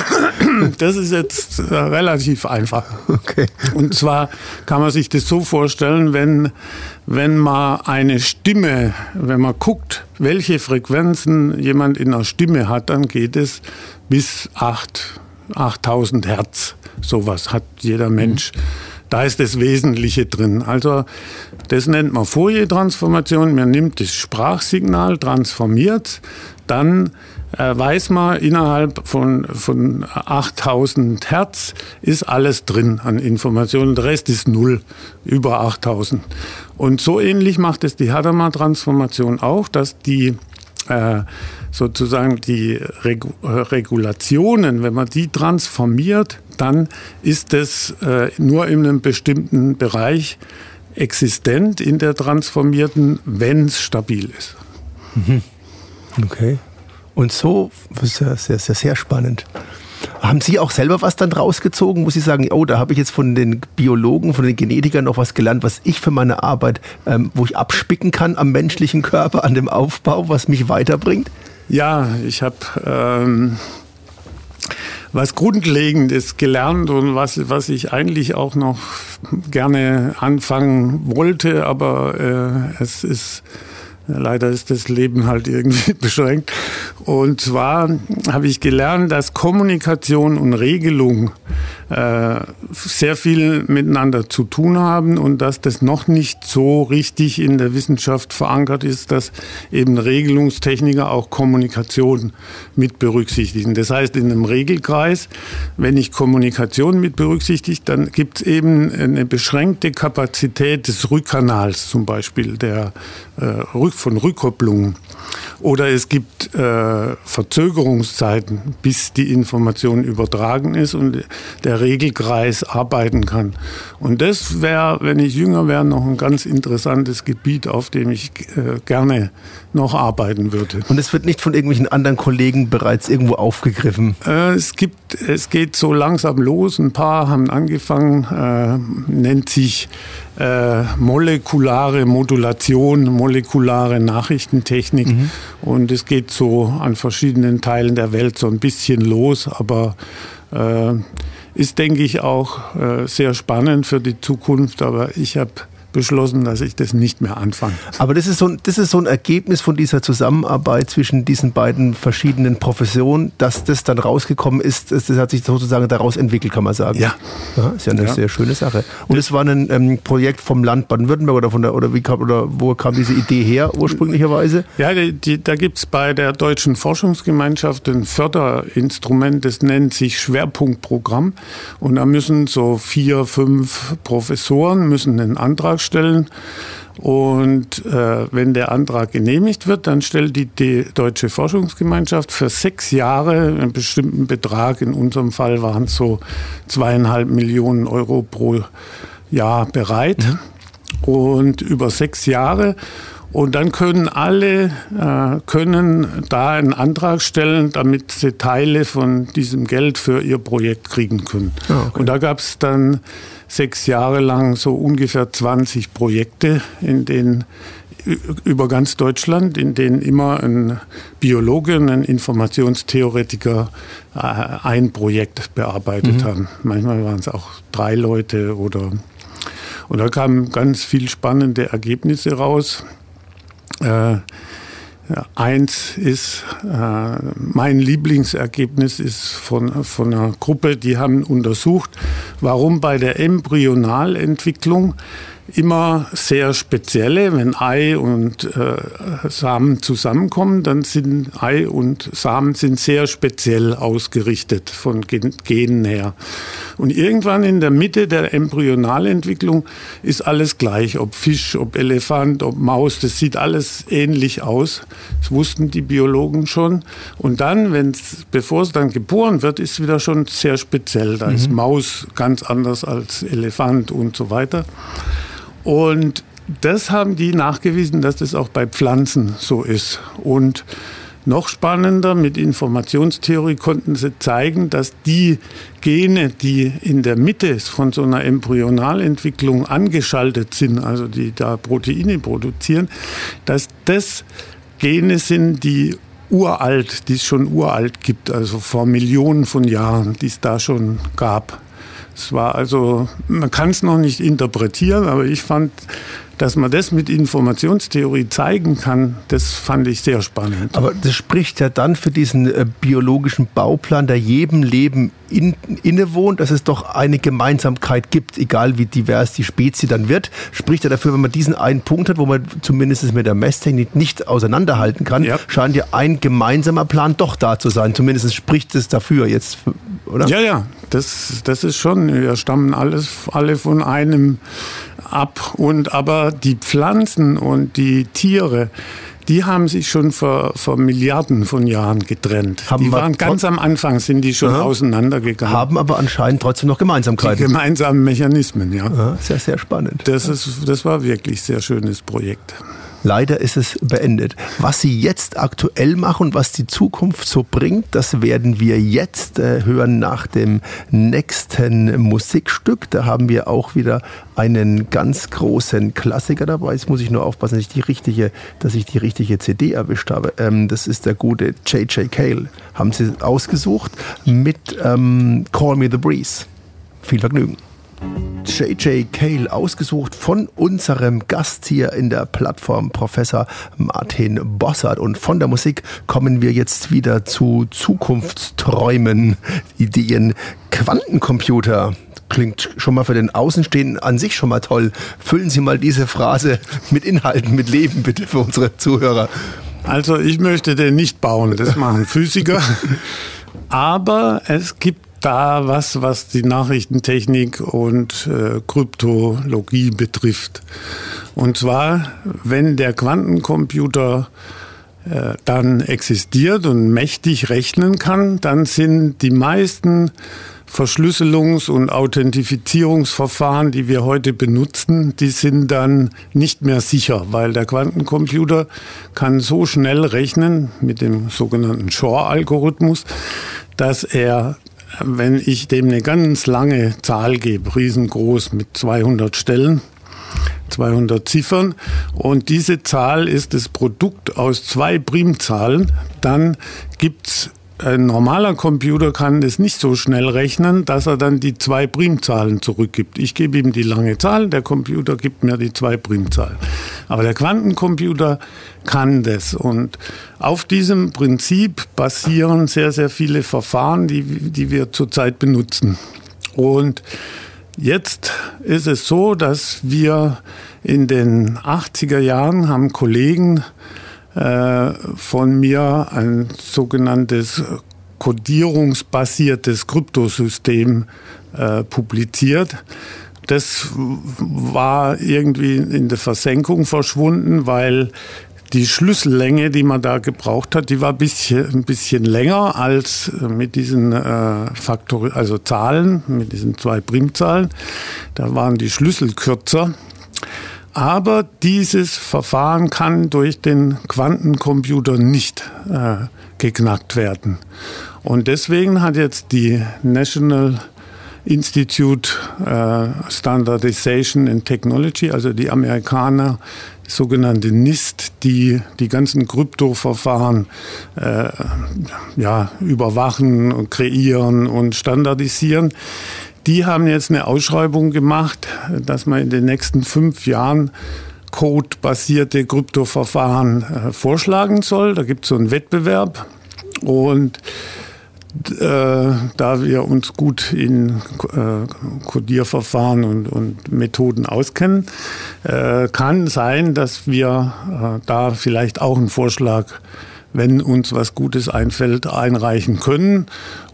Das ist jetzt äh, relativ einfach. Okay. Und zwar kann man sich das so vorstellen, wenn, wenn man eine Stimme, wenn man guckt, welche Frequenzen jemand in einer Stimme hat, dann geht es bis achttausend Hertz. Sowas hat jeder Mensch. Da ist das Wesentliche drin. Also das nennt man Fourier-Transformation. Man nimmt das Sprachsignal, transformiert, dann äh, weiß man, innerhalb von, von achttausend Hertz ist alles drin an Informationen. Der Rest ist null, über achttausend. Und so ähnlich macht es die Hadamard-Transformation auch, dass die äh, sozusagen die Regu- Regulationen, wenn man die transformiert, dann ist es äh, nur in einem bestimmten Bereich existent in der transformierten, wenn es stabil ist. Mhm. Okay. Und so, das ist ja sehr, sehr, sehr spannend. Haben Sie auch selber was dann rausgezogen? Muss ich sagen, oh, da habe ich jetzt von den Biologen, von den Genetikern noch was gelernt, was ich für meine Arbeit, ähm, wo ich abspicken kann am menschlichen Körper, an dem Aufbau, was mich weiterbringt? Ja, ich habe ähm, was Grundlegendes gelernt und was, was ich eigentlich auch noch gerne anfangen wollte, aber äh, es ist leider ist das Leben halt irgendwie beschränkt. Und zwar habe ich gelernt, dass Kommunikation und Regelung äh, sehr viel miteinander zu tun haben und dass das noch nicht so richtig in der Wissenschaft verankert ist, dass eben Regelungstechniker auch Kommunikation mit berücksichtigen. Das heißt, in einem Regelkreis, wenn ich Kommunikation mit berücksichtige, dann gibt es eben eine beschränkte Kapazität des Rückkanals, zum Beispiel der äh, von Rückkopplungen. Oder es gibt gibt äh, Verzögerungszeiten, bis die Information übertragen ist und der Regelkreis arbeiten kann. Und das wäre, wenn ich jünger wäre, noch ein ganz interessantes Gebiet, auf dem ich äh, gerne noch arbeiten würde. Und es wird nicht von irgendwelchen anderen Kollegen bereits irgendwo aufgegriffen? Äh, es gibt, es geht so langsam los. Ein paar haben angefangen, äh, nennt sich äh, molekulare Modulation, molekulare Nachrichtentechnik. Mhm. Und es geht so an verschiedenen Teilen der Welt so ein bisschen los, aber äh, ist, denke ich, auch äh, sehr spannend für die Zukunft. Aber ich habe beschlossen, dass ich das nicht mehr anfange. Aber das ist so ein, das ist so ein Ergebnis von dieser Zusammenarbeit zwischen diesen beiden verschiedenen Professionen, dass das dann rausgekommen ist, das hat sich sozusagen daraus entwickelt, kann man sagen. Ja. Ja, ist ja eine ja. sehr schöne Sache. Und es war ein ähm, Projekt vom Land Baden-Württemberg oder von der, oder wie kam, oder wo kam diese Idee her ursprünglicherweise? Ja, die, die, da gibt es bei der Deutschen Forschungsgemeinschaft ein Förderinstrument, das nennt sich Schwerpunktprogramm. Und da müssen so vier, fünf Professoren müssen einen Antrag stellen. Und äh, wenn der Antrag genehmigt wird, dann stellt die, die Deutsche Forschungsgemeinschaft für sechs Jahre einen bestimmten Betrag, in unserem Fall waren es so zweieinhalb Millionen Euro pro Jahr bereit. Mhm. Und über sechs Jahre. Und dann können alle äh, können da einen Antrag stellen, damit sie Teile von diesem Geld für ihr Projekt kriegen können. Oh, okay. Und da gab es dann sechs Jahre lang so ungefähr zwanzig Projekte, in denen über ganz Deutschland, in denen immer ein Biologe und ein Informationstheoretiker äh, ein Projekt bearbeitet mhm. haben. Manchmal waren es auch drei Leute oder und da kamen ganz viel spannende Ergebnisse raus. Äh, Ja, eins ist, äh, mein Lieblingsergebnis ist von, von einer Gruppe, die haben untersucht, warum bei der Embryonalentwicklung immer sehr spezielle, wenn Ei und äh, Samen zusammenkommen, dann sind Ei und Samen sind sehr speziell ausgerichtet von Gen- Genen her. Und irgendwann in der Mitte der Embryonalentwicklung ist alles gleich, ob Fisch, ob Elefant, ob Maus, das sieht alles ähnlich aus. Das wussten die Biologen schon. Und dann, wenn's, bevor es dann geboren wird, ist es wieder schon sehr speziell. Da mhm. ist Maus ganz anders als Elefant und so weiter. Und das haben die nachgewiesen, dass das auch bei Pflanzen so ist. Und noch spannender, mit Informationstheorie konnten sie zeigen, dass die Gene, die in der Mitte von so einer Embryonalentwicklung angeschaltet sind, also die da Proteine produzieren, dass das Gene sind, die uralt, die es schon uralt gibt, also vor Millionen von Jahren, die es da schon gab. Es war also, man kann es noch nicht interpretieren, aber ich fand, dass man das mit Informationstheorie zeigen kann, das fand ich sehr spannend. Aber das spricht ja dann für diesen äh, biologischen Bauplan, der jedem Leben in, innewohnt, dass es doch eine Gemeinsamkeit gibt, egal wie divers die Spezies dann wird. Spricht ja dafür, wenn man diesen einen Punkt hat, wo man zumindest mit der Messtechnik nicht auseinanderhalten kann, ja. scheint ja ein gemeinsamer Plan doch da zu sein. Zumindest spricht es dafür jetzt, oder? Ja, ja, das, das ist schon, wir stammen alles, alle von einem ab. Und aber die Pflanzen und die Tiere, die haben sich schon vor, vor Milliarden von Jahren getrennt. Haben die waren ganz am Anfang, sind die schon Aha. auseinandergegangen. Haben aber anscheinend trotzdem noch Gemeinsamkeiten. Die gemeinsamen Mechanismen, ja. Aha, sehr, sehr spannend. Das, ist, das war wirklich ein sehr schönes Projekt. Leider ist es beendet. Was Sie jetzt aktuell machen, was die Zukunft so bringt, das werden wir jetzt äh, hören nach dem nächsten Musikstück. Da haben wir auch wieder einen ganz großen Klassiker dabei. Jetzt muss ich nur aufpassen, dass ich die richtige, dass ich die richtige C D erwischt habe. Ähm, das ist der gute J J Cale. Haben Sie ausgesucht mit ähm, Call Me the Breeze. Viel Vergnügen. J J Cale, ausgesucht von unserem Gast hier in der Plattform, Professor Martin Bossert. Und von der Musik kommen wir jetzt wieder zu Zukunftsträumen, Ideen, Quantencomputer. Klingt schon mal für den Außenstehenden an sich schon mal toll. Füllen Sie mal diese Phrase mit Inhalten, mit Leben bitte für unsere Zuhörer. Also ich möchte den nicht bauen, das machen Physiker. Aber es gibt da was, was die Nachrichtentechnik und äh, Kryptologie betrifft. Und zwar, wenn der Quantencomputer äh, dann existiert und mächtig rechnen kann, dann sind die meisten Verschlüsselungs- und Authentifizierungsverfahren, die wir heute benutzen, die sind dann nicht mehr sicher, weil der Quantencomputer kann so schnell rechnen mit dem sogenannten Shor-Algorithmus, dass er, wenn ich dem eine ganz lange Zahl gebe, riesengroß mit zweihundert Stellen, zweihundert Ziffern, und diese Zahl ist das Produkt aus zwei Primzahlen, dann gibt's ein normaler Computer kann das nicht so schnell rechnen, dass er dann die zwei Primzahlen zurückgibt. Ich gebe ihm die lange Zahl, der Computer gibt mir die zwei Primzahlen. Aber der Quantencomputer kann das. Und auf diesem Prinzip basieren sehr, sehr viele Verfahren, die, die wir zurzeit benutzen. Und jetzt ist es so, dass wir in den achtziger Jahren haben Kollegen von mir ein sogenanntes kodierungsbasiertes Kryptosystem äh, publiziert. Das war irgendwie in der Versenkung verschwunden, weil die Schlüssellänge, die man da gebraucht hat, die war ein bisschen, ein bisschen länger als mit diesen äh, Faktor, also Zahlen, mit diesen zwei Primzahlen. Da waren die Schlüssel kürzer. Aber dieses Verfahren kann durch den Quantencomputer nicht äh, geknackt werden. Und deswegen hat jetzt die National Institute äh, Standardization and Technology, also die Amerikaner, die sogenannte NIST, die die ganzen Kryptoverfahren äh, ja, überwachen und kreieren und standardisieren, die haben jetzt eine Ausschreibung gemacht, dass man in den nächsten fünf Jahren codebasierte Kryptoverfahren äh, vorschlagen soll. Da gibt es so einen Wettbewerb. Und äh, da wir uns gut in äh, Codierverfahren und, und Methoden auskennen, äh, kann sein, dass wir äh, da vielleicht auch einen Vorschlag, wenn uns was Gutes einfällt, einreichen können.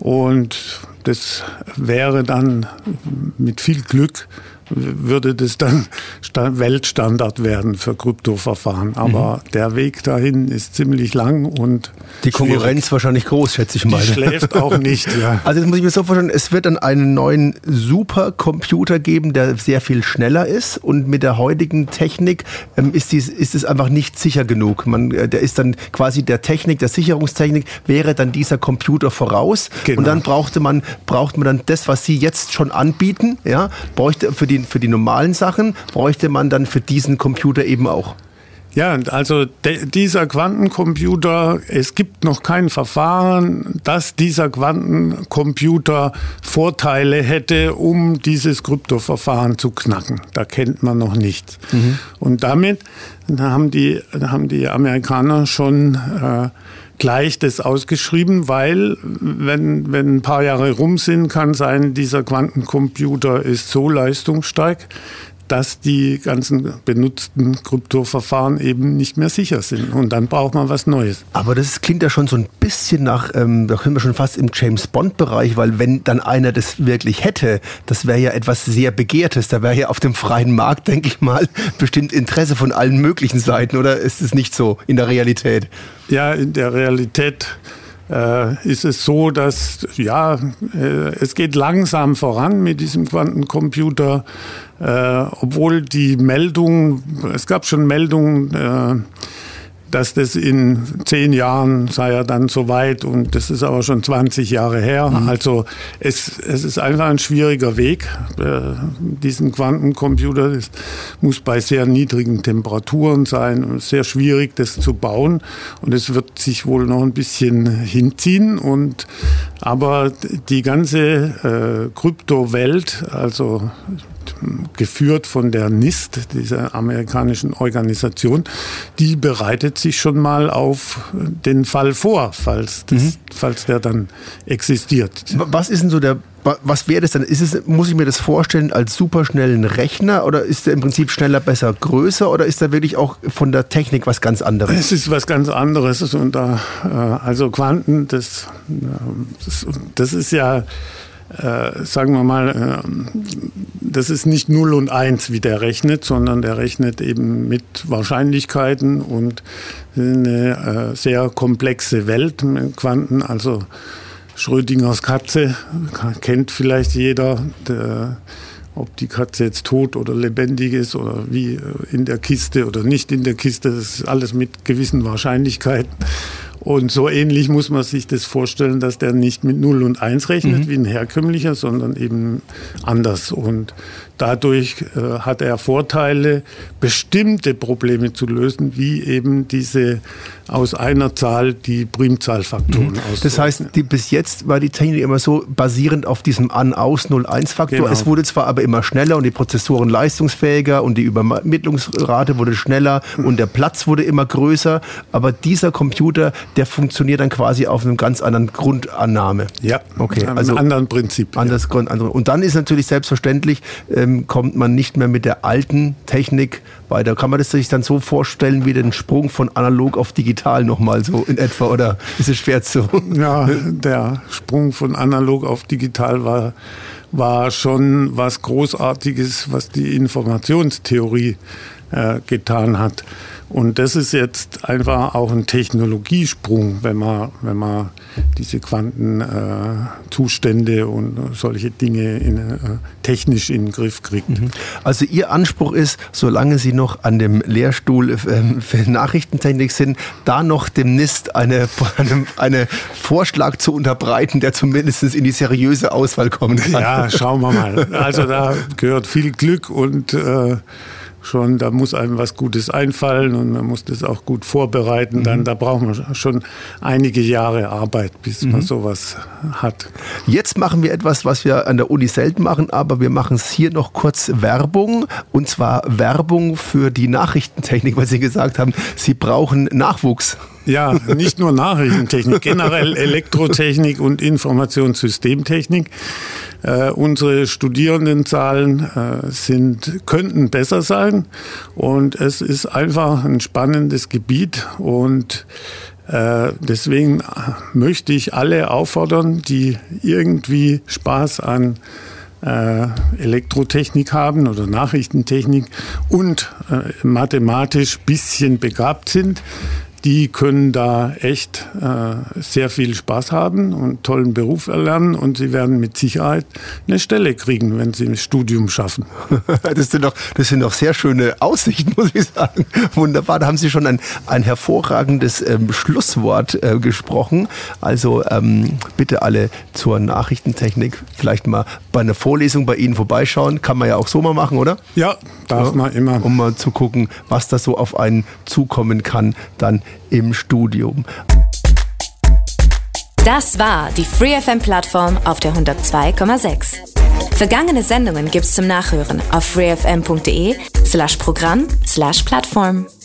Und das wäre dann mit viel Glück, würde das dann Weltstandard werden für Kryptoverfahren. Aber mhm. der Weg dahin ist ziemlich lang und die Konkurrenz schwierig. Wahrscheinlich groß, schätze ich mal. Die schläft auch nicht, ja. Also das muss ich mir so vorstellen, es wird dann einen neuen Supercomputer geben, der sehr viel schneller ist, und mit der heutigen Technik ähm, ist, dies, ist es einfach nicht sicher genug. Man, äh, der ist dann quasi der Technik, der Sicherungstechnik wäre dann dieser Computer voraus. Genau. Und dann brauchte man, braucht man dann das, was Sie jetzt schon anbieten, ja, bräuchte für die Für die normalen Sachen bräuchte man dann für diesen Computer eben auch. Ja, also de, dieser Quantencomputer, es gibt noch kein Verfahren, dass dieser Quantencomputer Vorteile hätte, um dieses Kryptoverfahren zu knacken. Da kennt man noch nichts. Mhm. Und damit haben die, haben die Amerikaner schon äh, gleich das ausgeschrieben, weil wenn, wenn ein paar Jahre rum sind, kann sein, dieser Quantencomputer ist so leistungsstark, dass die ganzen benutzten Kryptoverfahren eben nicht mehr sicher sind. Und dann braucht man was Neues. Aber das klingt ja schon so ein bisschen nach, ähm, da können wir schon fast im James-Bond-Bereich, weil wenn dann einer das wirklich hätte, das wäre ja etwas sehr Begehrtes. Da wäre ja auf dem freien Markt, denke ich mal, bestimmt Interesse von allen möglichen Seiten. Oder ist es nicht so in der Realität? Ja, in der Realität äh, ist es so, dass ja, äh, es geht langsam voran mit diesem Quantencomputer. Äh, obwohl die Meldung, es gab schon Meldungen, äh, dass das in zehn Jahren sei ja dann soweit, und das ist aber schon zwanzig Jahre her. Mhm. Also es, es ist einfach ein schwieriger Weg, äh, diesen Quantencomputer. Das muss bei sehr niedrigen Temperaturen sein und sehr schwierig, das zu bauen. Und es wird sich wohl noch ein bisschen hinziehen. Und aber die ganze äh, Kryptowelt, also geführt von der NIST, dieser amerikanischen Organisation, die bereitet sich schon mal auf den Fall vor, falls, das, mhm. falls der dann existiert. Was ist denn so der, was wäre das dann? Ist es, muss ich mir das vorstellen als superschnellen Rechner, oder ist der im Prinzip schneller, besser, größer, oder ist da wirklich auch von der Technik was ganz anderes? Es ist was ganz anderes. Und da, also Quanten, das, das, das ist ja äh, sagen wir mal, äh, das ist nicht null und eins, wie der rechnet, sondern der rechnet eben mit Wahrscheinlichkeiten und eine äh, sehr komplexe Welt mit Quanten, also Schrödingers Katze, kennt vielleicht jeder, der, ob die Katze jetzt tot oder lebendig ist oder wie in der Kiste oder nicht in der Kiste, das ist alles mit gewissen Wahrscheinlichkeiten. Und so ähnlich muss man sich das vorstellen, dass der nicht mit null und eins rechnet, mhm. wie ein herkömmlicher, sondern eben anders. Und dadurch äh, hat er Vorteile, bestimmte Probleme zu lösen, wie eben diese aus einer Zahl die Primzahlfaktoren mhm. auszurechnen. Das heißt, die, bis jetzt war die Technik immer so basierend auf diesem An-Aus null eins Faktor. Genau. Es wurde zwar aber immer schneller und die Prozessoren leistungsfähiger und die Übermittlungsrate wurde schneller mhm. und der Platz wurde immer größer, aber dieser Computer, der funktioniert dann quasi auf einem ganz anderen Grundannahme. Ja, okay, einem also anderen Prinzip. Anders, ja. Und dann ist natürlich selbstverständlich, ähm, kommt man nicht mehr mit der alten Technik weiter. Kann man das sich dann so vorstellen wie den Sprung von analog auf digital nochmal so in etwa, oder ist es schwer zu? Ja, der Sprung von analog auf digital war, war schon was Großartiges, was die Informationstheorie äh, getan hat. Und das ist jetzt einfach auch ein Technologiesprung, wenn man, wenn man diese Quantenzustände äh, und solche Dinge in, äh, technisch in den Griff kriegt. Also Ihr Anspruch ist, solange Sie noch an dem Lehrstuhl äh, für Nachrichtentechnik sind, da noch dem N I S T eine, eine, eine Vorschlag zu unterbreiten, der zumindest in die seriöse Auswahl kommen kann. Ja, schauen wir mal. Also da gehört viel Glück und äh, schon, da muss einem was Gutes einfallen und man muss das auch gut vorbereiten. Mhm. Dann, da braucht man schon einige Jahre Arbeit, bis mhm. man sowas hat. Jetzt machen wir etwas, was wir an der Uni selten machen, aber wir machen es hier noch kurz Werbung. Und zwar Werbung für die Nachrichtentechnik, weil Sie gesagt haben, Sie brauchen Nachwuchs. Ja, nicht nur Nachrichtentechnik, generell Elektrotechnik und Informationssystemtechnik. Äh, unsere Studierendenzahlen äh, sind, könnten besser sein und es ist einfach ein spannendes Gebiet und äh, deswegen möchte ich alle auffordern, die irgendwie Spaß an äh, Elektrotechnik haben oder Nachrichtentechnik und äh, mathematisch bisschen begabt sind. Die können da echt äh, sehr viel Spaß haben und einen tollen Beruf erlernen und sie werden mit Sicherheit eine Stelle kriegen, wenn sie ein Studium schaffen. Das sind doch, das sind doch sehr schöne Aussichten, muss ich sagen. Wunderbar, da haben Sie schon ein, ein hervorragendes ähm, Schlusswort äh, gesprochen. Also ähm, bitte alle zur Nachrichtentechnik vielleicht mal bei einer Vorlesung bei Ihnen vorbeischauen. Kann man ja auch so mal machen, oder? Ja, darf ja, man immer. Um mal zu gucken, was da so auf einen zukommen kann, dann im Studium. Das war die Free F M-Plattform auf der hundertzwei Komma sechs. Vergangene Sendungen gibt's zum Nachhören auf freefm punkt de slash Programm slash Plattform.